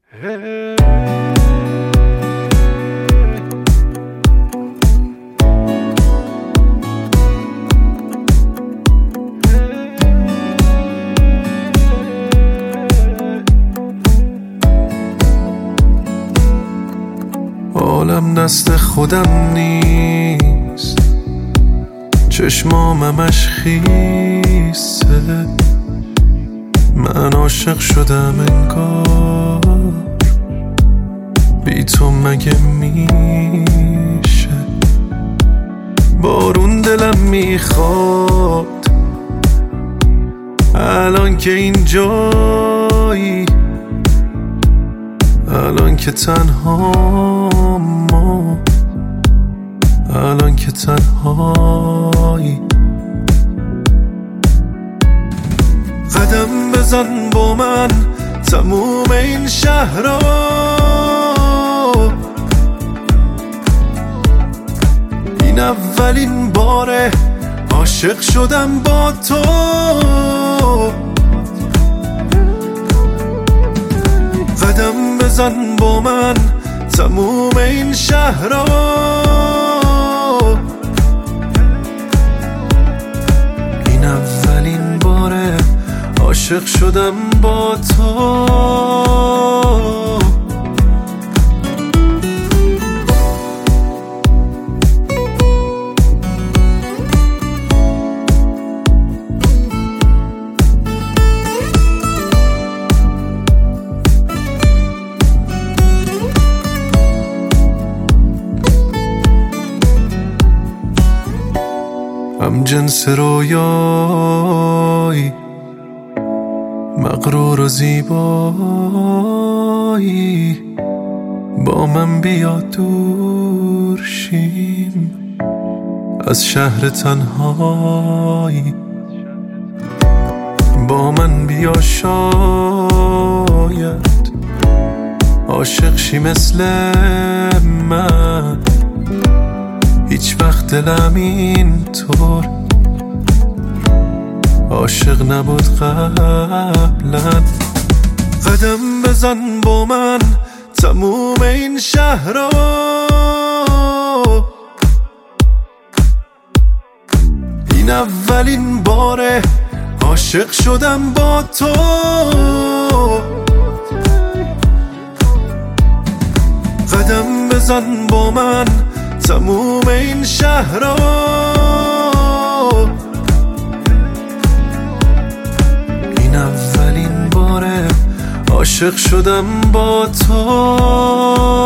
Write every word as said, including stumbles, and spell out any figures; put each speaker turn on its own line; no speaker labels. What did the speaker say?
عالم دست خودم نیست، چشمامش خیسه، من عاشق شدم انگار، بی تو مگه میشه؟ بارون دلم میخواد الان که اینجایی، الان که تنها ما، الان که تنهایی. قدم بزن با من تموم این شهر رو، این اولین باره عاشق شدم با تو. قدم بزن با من تموم این شهر رو، این اولین باره عاشق شدم با تو. هم جنس رویایی، مغرور و زیبایی، با من بیا دور شیم از شهر تنهایی. با من بیا شاید عاشق شی مثل من، هیچ وقت دلم اینطور عاشق نبود قبلا. قدم بزن با من تموم این شهر رو، این اولین باره عاشق شدم با تو. قدم بزن با من تموم این شهر رو، این اولین باره عاشق شدم با تو.